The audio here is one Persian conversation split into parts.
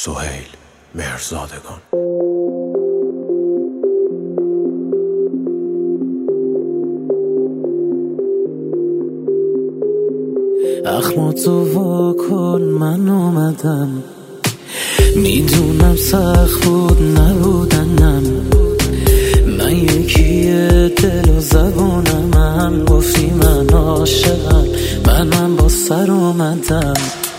سهیل مهرزادگان. اخماتو وا کن، من اومدم. میدونم سخت بود نبودنم، من یکیه دل و زبونم. گفتی من عاشقم، من با سر اومدم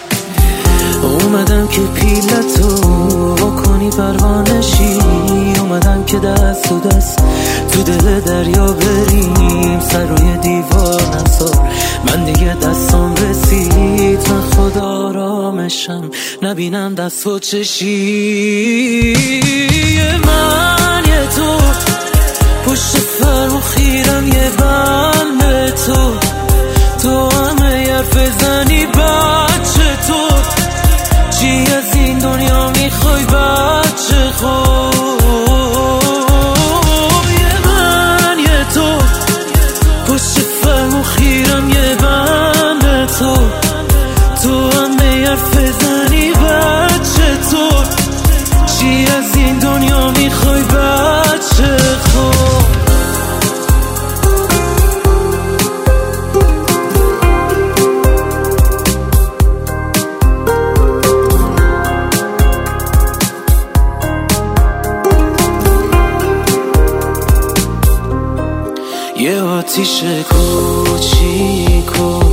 که پیلتو بکنی پروانشی. اومدم که دست تو دست تو دل دریا بریم، سر روی دیوار نذار من دیگه دستام رسید. من خدا آرامشم نبینم دست و چشی. من یه تو پشت فرم و خیرم، یه بم به تو همه حرف زنی بچه تو. چی از این دنیا میخوای بچه خوب؟ من یه تو پشت فرم و خیرم، یه بم به تو همه حرف زنی بچه تو. چی از این دنیا میخوای بچه خوب؟ یه آتیش کوچیکو،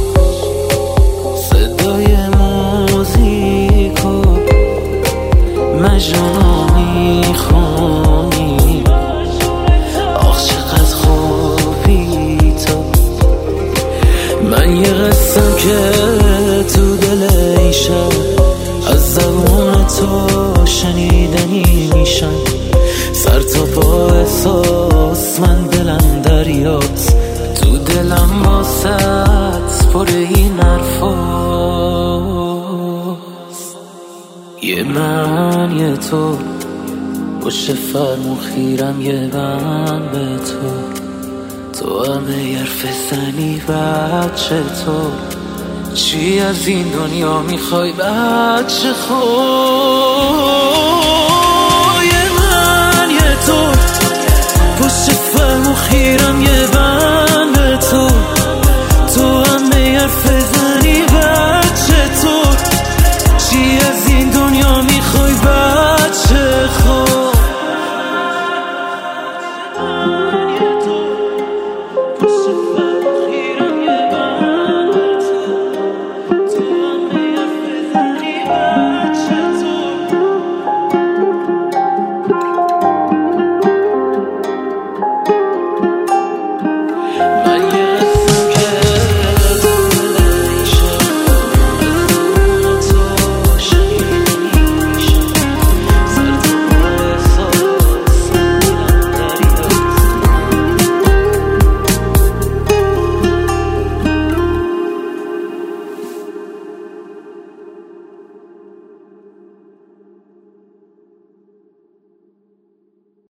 صدای موزیکو، مجنونو میخونی. آخ چقدر خوبی تو. من یه قصم که تو دل این شب از زبون تو شنیدنی میشن. سر تا پا احساس، من دلم دریاست، تو دلم واسط پر این حرفاست. یه من یه تو پشت فرم و خیرم، یه بم به تو همه حرف زنی بچه تو. چی از این دنیا میخوای بچه خوب؟ تو پشت فرم و خیرم، یه